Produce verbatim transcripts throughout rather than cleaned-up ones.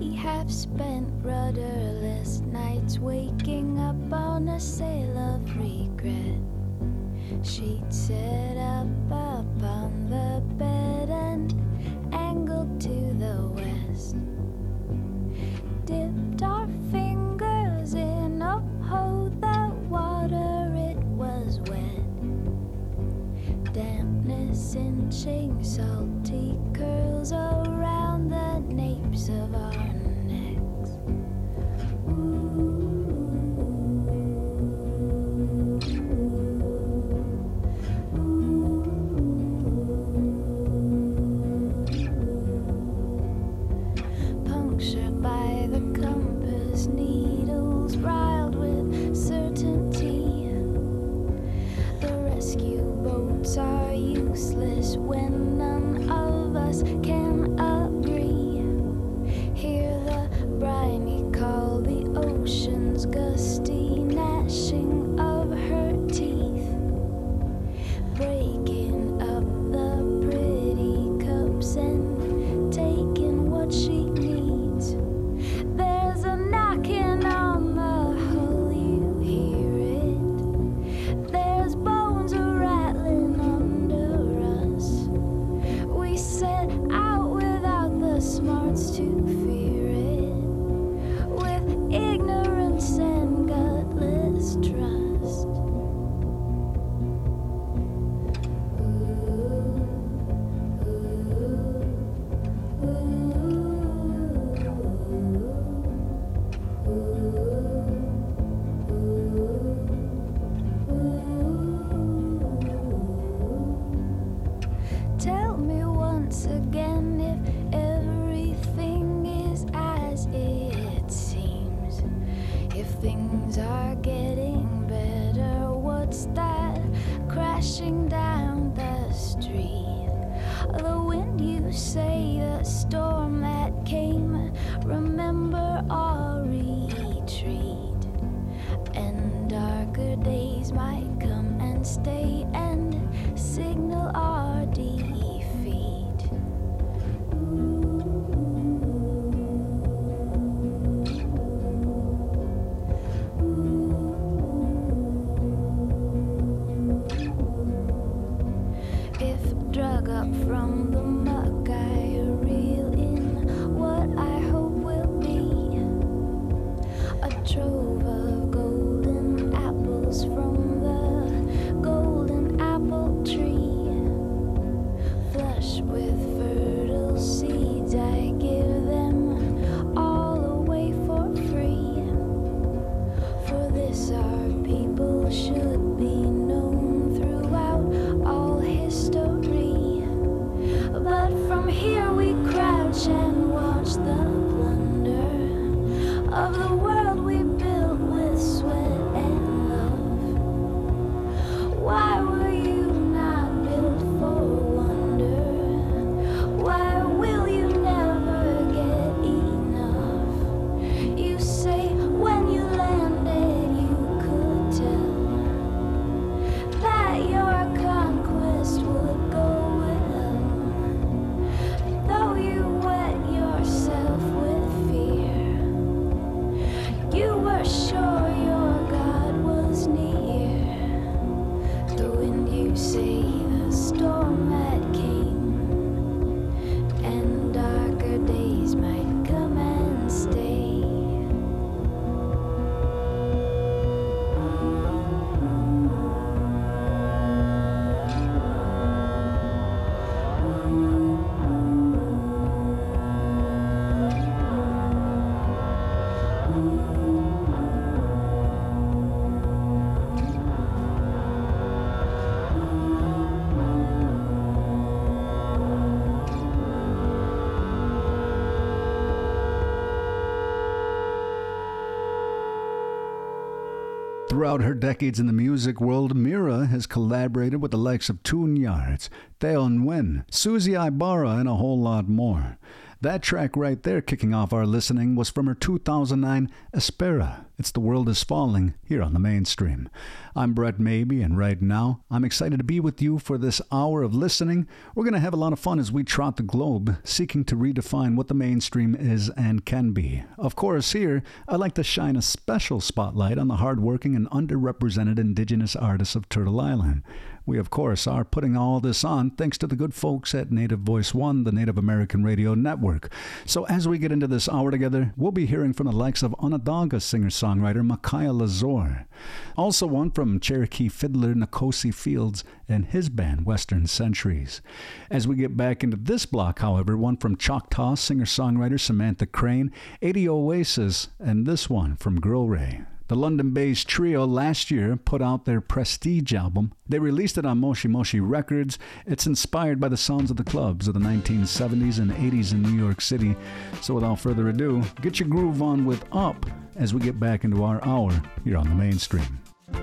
We have spent rudderless nights waking up on a sail of regret. Sheets set up upon the bed and angled to the west. Dipped our fingers in, oh, oh, the water, it was wet. Dampness inching salty curls around the napes of our necks. Punctured by the compass needles, riled with certainty. The rescue boats are useless when none of us can agree. Hear the briny call, the ocean's gusty gnashing of her teeth, breaking up the pretty cups and taking what she needs. There's a knocking on the hull, you hear it. There's bones a rattling under us. We set out without the smarts to fear it, with ignorance and gutless trust. Tell me once again if everything is as it seems. If things are getting better, what's that crashing down the street? The wind, you say, the storm that came. Remember our retreat, and darker days might come and stay and signal our defeat. If drug up from the muck, I reel in what I hope will be a trove of golden apples from the golden apple tree. Flush with fertile seeds, I give them all away for free. For this our people should be known throughout all history. But from here we crouch and watch the plunder of the world we built with sweat and love. Why were you not built for wonder? Why will you never get enough? You say when you landed you could tell that your conquest would go well, though you wet yourself with fear. You were sure your God was near. The wind, you say, the storm that came, and darker days might come and stay. Throughout her decades in the music world, Mira has collaborated with the likes of Toon Yards, Theo Nguyen, Susie Ibarra, and a whole lot more. That track right there kicking off our listening was from her two thousand nine Espera. It's The World Is Falling here on the Mainstream. I'm Brett Maybe, and right now I'm excited to be with you for this hour of listening. We're going to have a lot of fun as we trot the globe, seeking to redefine what the mainstream is and can be. Of course, here I'd like to shine a special spotlight on the hardworking and underrepresented Indigenous artists of Turtle Island. We, of course, are putting all this on thanks to the good folks at Native Voice One, the Native American Radio Network. So as we get into this hour together, we'll be hearing from the likes of Onondaga singer-songwriter Micaiah Lazor. Also one from Cherokee fiddler Nkosi Fields and his band Western Centuries. As we get back into this block, however, one from Choctaw singer-songwriter Samantha Crane, eighty Oasis, and this one from Girl Ray. The London-based trio last year put out their Prestige album. They released it on Moshi Moshi Records. It's inspired by the sounds of the clubs of the nineteen seventies and eighties in New York City. So without further ado, get your groove on with Up as we get back into our hour here on the Mainstream.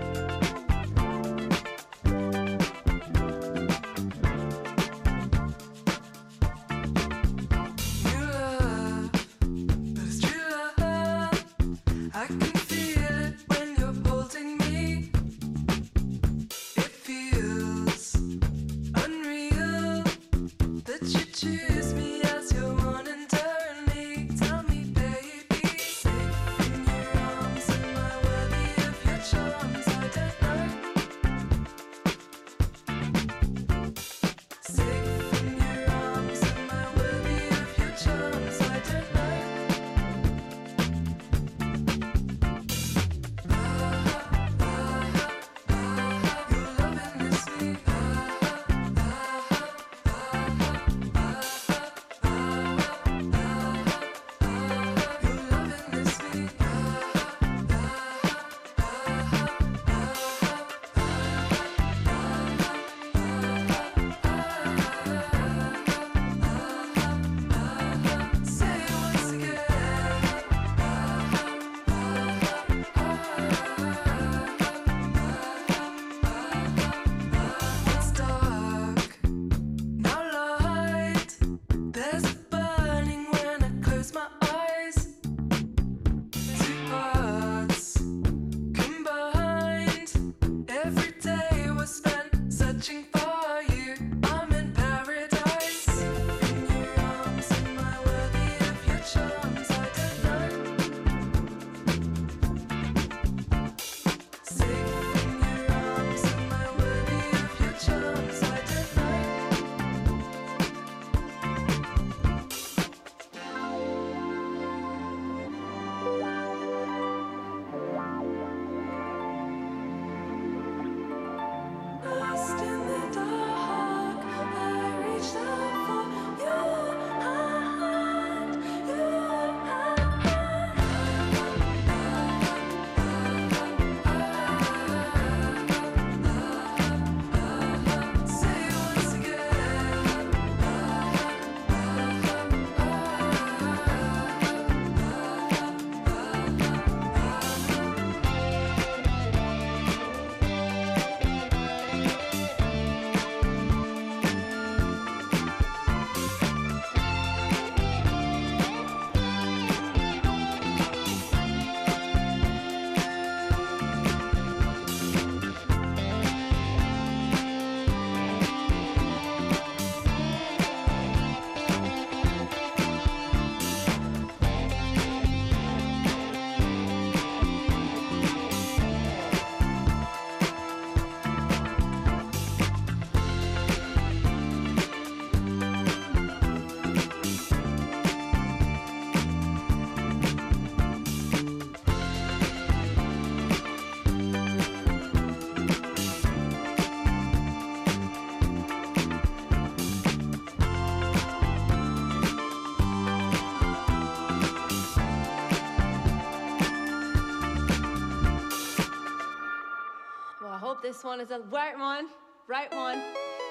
This one is a right one, right one.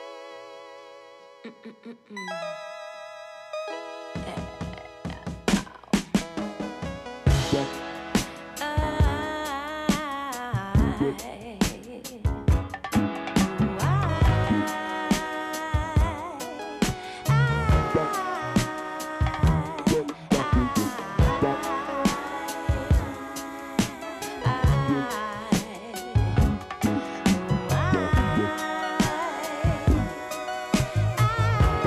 Mm-mm-mm-mm.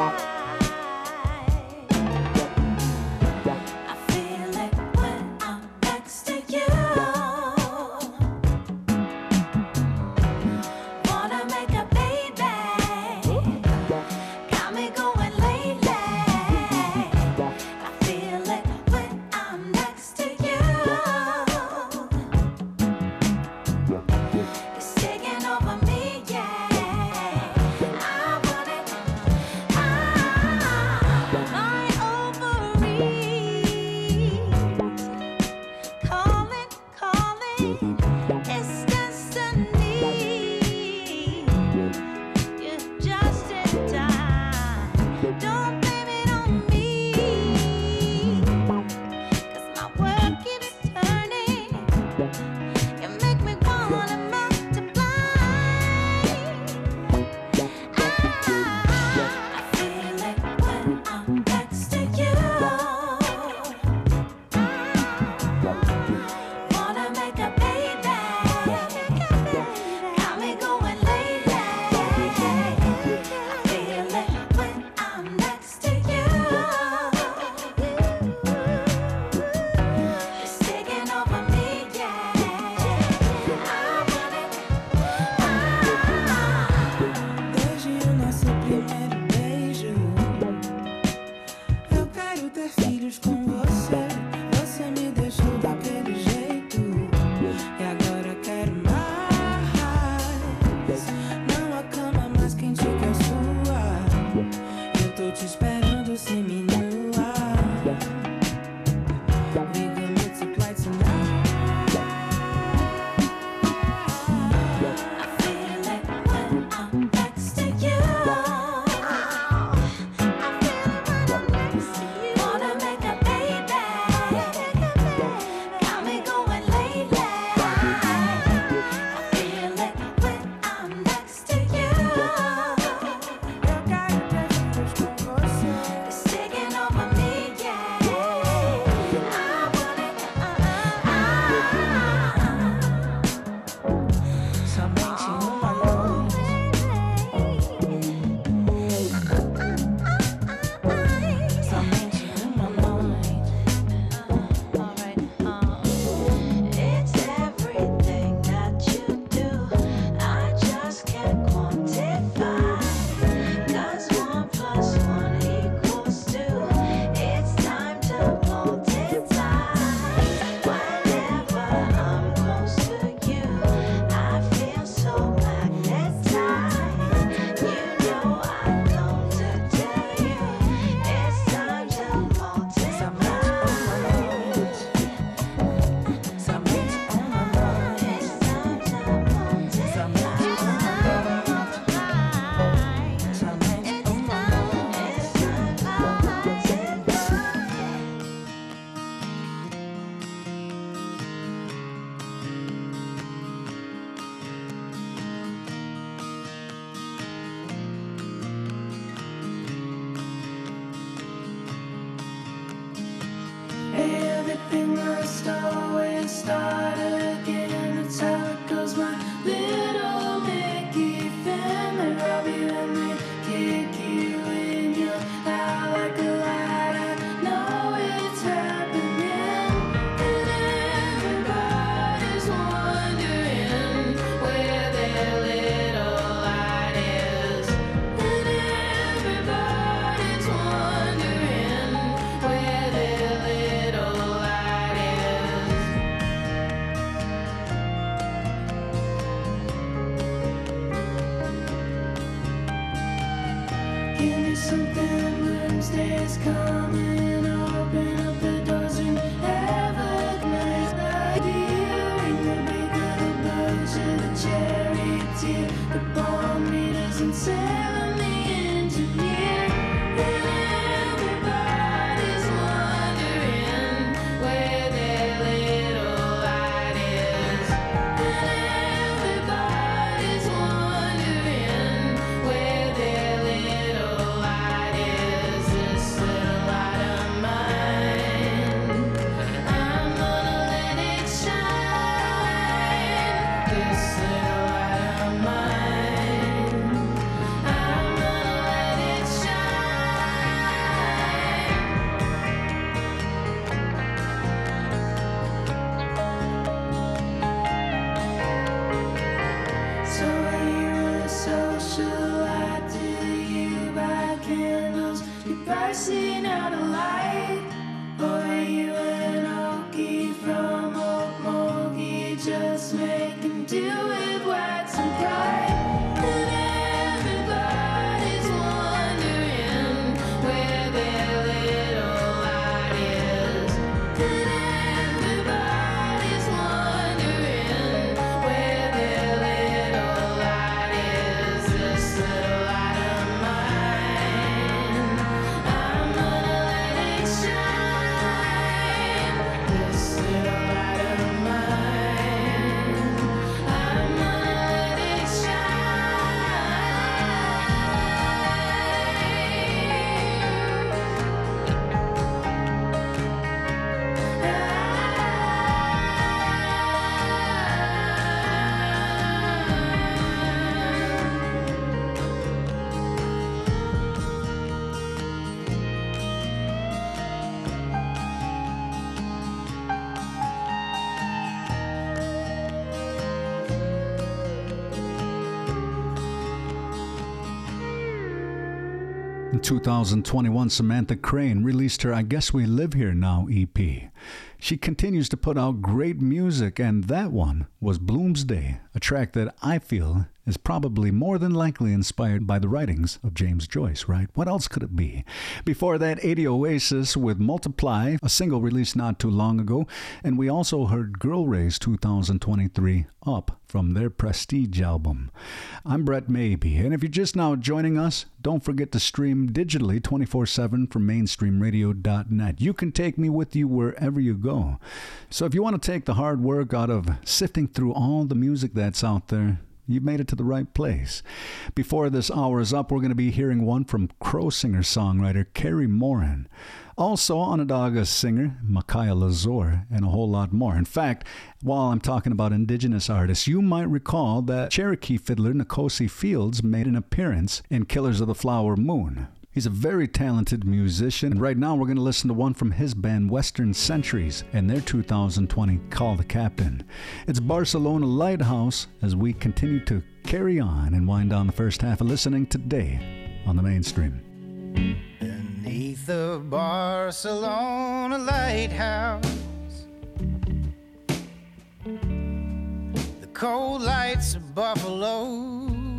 Little light is this little light of mine. flashing out a light. Boy, you and Okie from Okmulgee just making do with wax and pride. And everybody's wondering where their little light is. And everybody's wondering where their little light is. This little light of mine, I'm gonna let it shine. This little light of mine, I'm gonna let it shine. In two thousand twenty-one, Samantha Crane released her I Guess We Live Here Now E P. She continues to put out great music, and that one was Bloomsday, a track that I feel is probably more than likely inspired by the writings of James Joyce, right? What else could it be? Before that, eighty Oasis with Multiply, a single released not too long ago, and we also heard Girl Ray's two thousand twenty-three Up from their Prestige album. I'm Brett Maybe, and if you're just now joining us, don't forget to stream digitally twenty-four seven from mainstream radio dot net. You can take me with you wherever you go. So if you want to take the hard work out of sifting through all the music that's out there, you've made it to the right place. Before this hour is up, we're going to be hearing one from Crow singer-songwriter Carrie Morin. Also, Onondaga singer Micaiah Lazor, and a whole lot more. In fact, while I'm talking about indigenous artists, you might recall that Cherokee fiddler Nkosi Fields made an appearance in Killers of the Flower Moon. He's a very talented musician, and right now we're going to listen to one from his band Western Centuries and their two thousand twenty Call the Captain. It's Barcelona Lighthouse as we continue to carry on and wind down the first half of listening today on the Mainstream. Beneath the Barcelona lighthouse, the cold lights of Buffalo,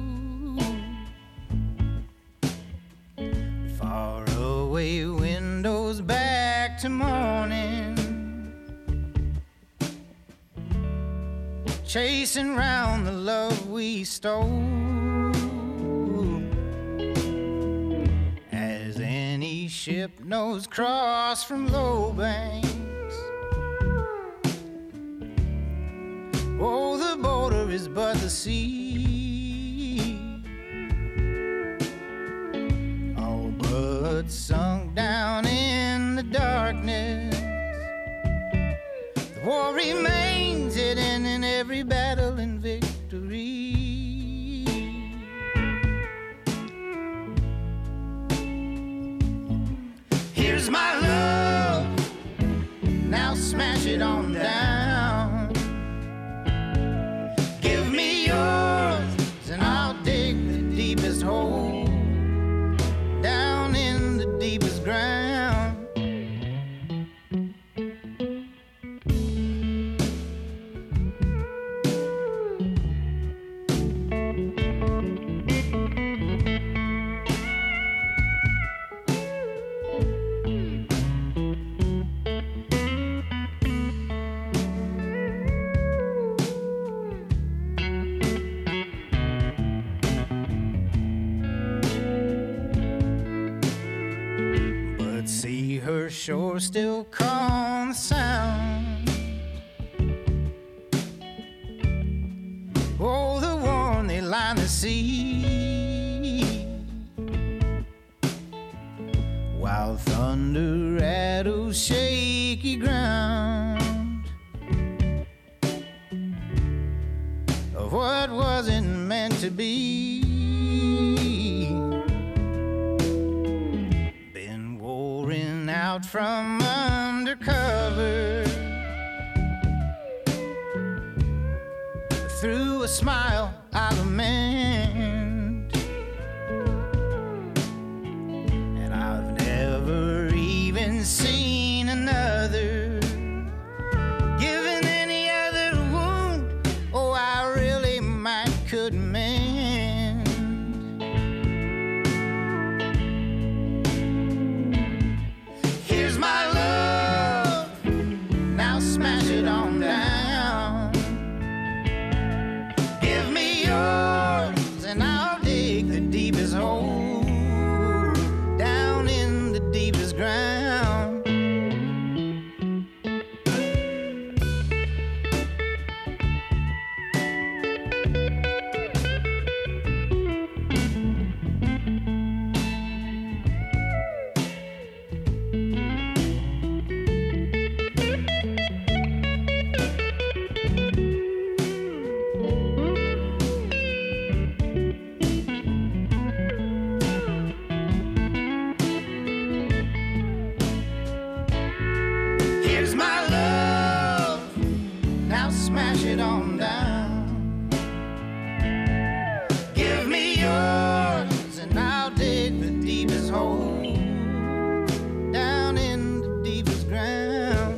far away windows back to morning, chasing round the love we stole. As any ship knows cross from low banks, oh, the border is but the sea, all but sunk down in the darkness. The war remains hidden in every battle and victory. Here's my love, now smash it on down. Give me yours, and I'll dig the deepest hole down in the deepest ground. Shore still calm the sound. Oh, the warm they line the sea, while thunder rattles shaky ground of what wasn't meant to be. Out from undercover, through a smile I'll amend, and I've never and seen another. Given any other wound, oh, I really might could mend. Here's my love, now smash it on down. Give me yours and I'll dig the deepest hole down in the deepest ground. Here's my love, now smash it on down. Give me yours and I'll dig the deepest hole down in the deepest ground.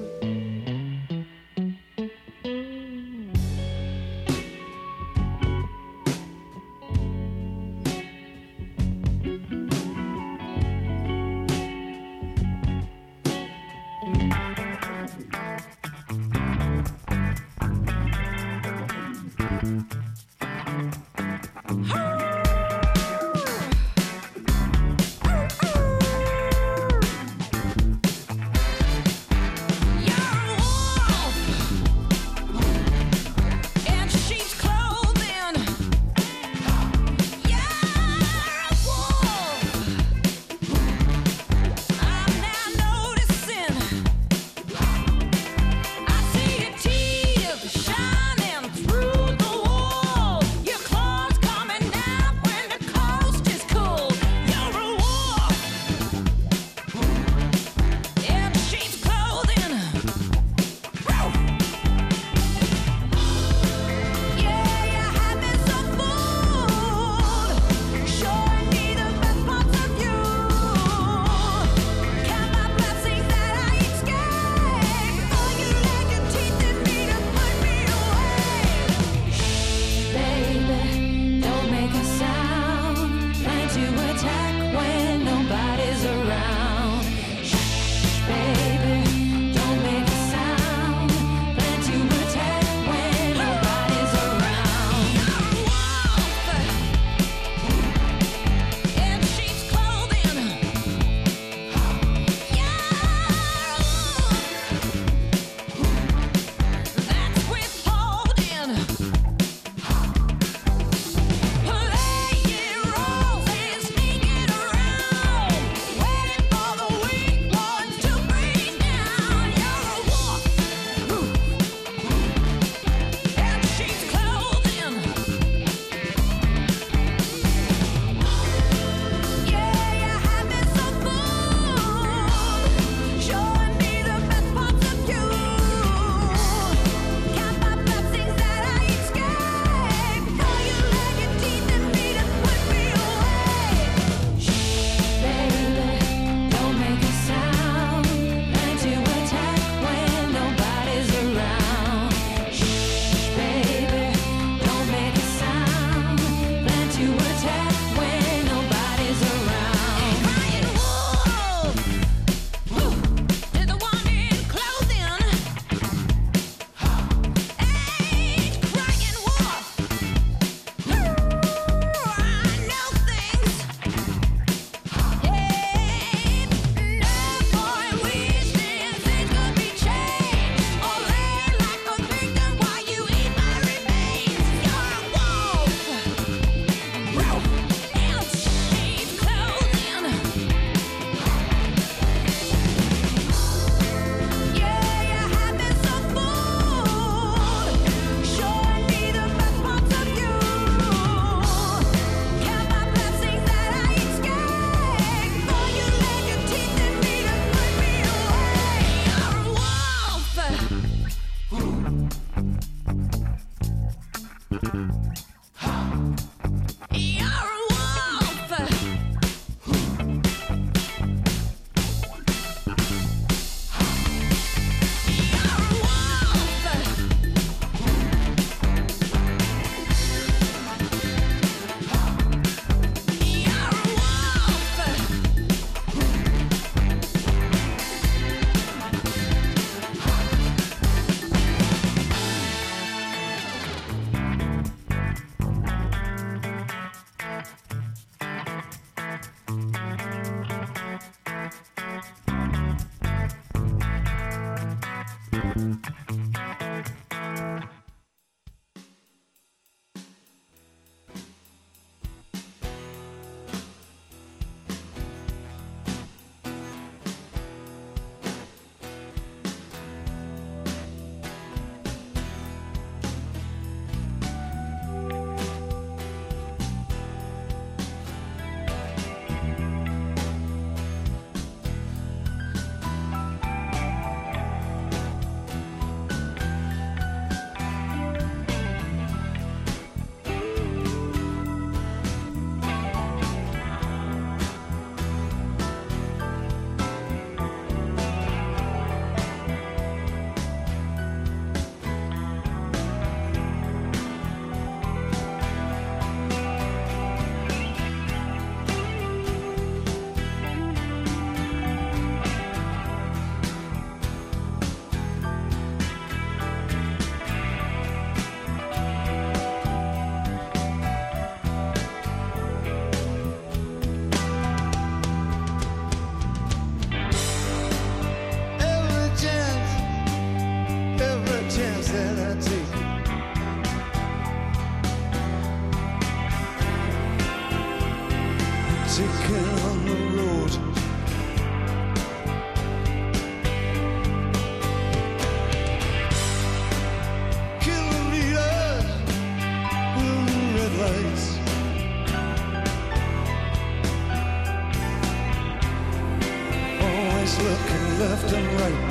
Always looking left and right.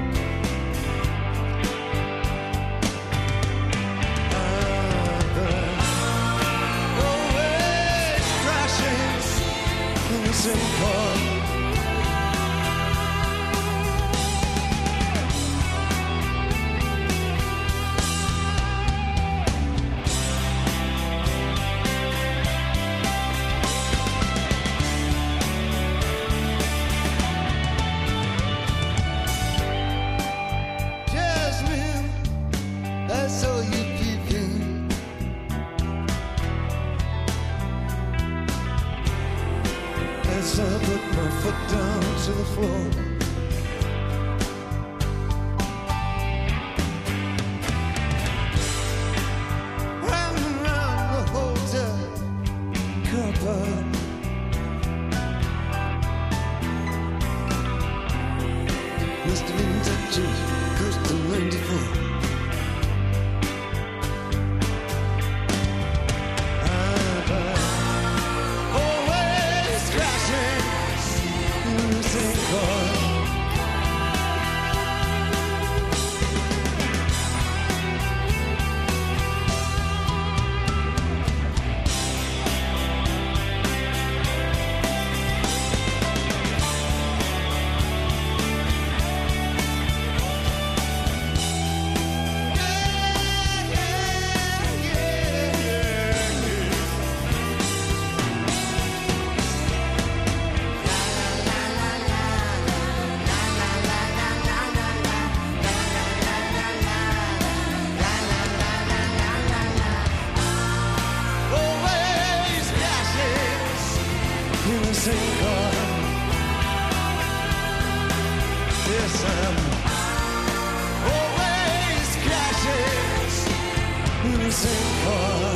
Always crashing in the same car. Always crashes in the same car.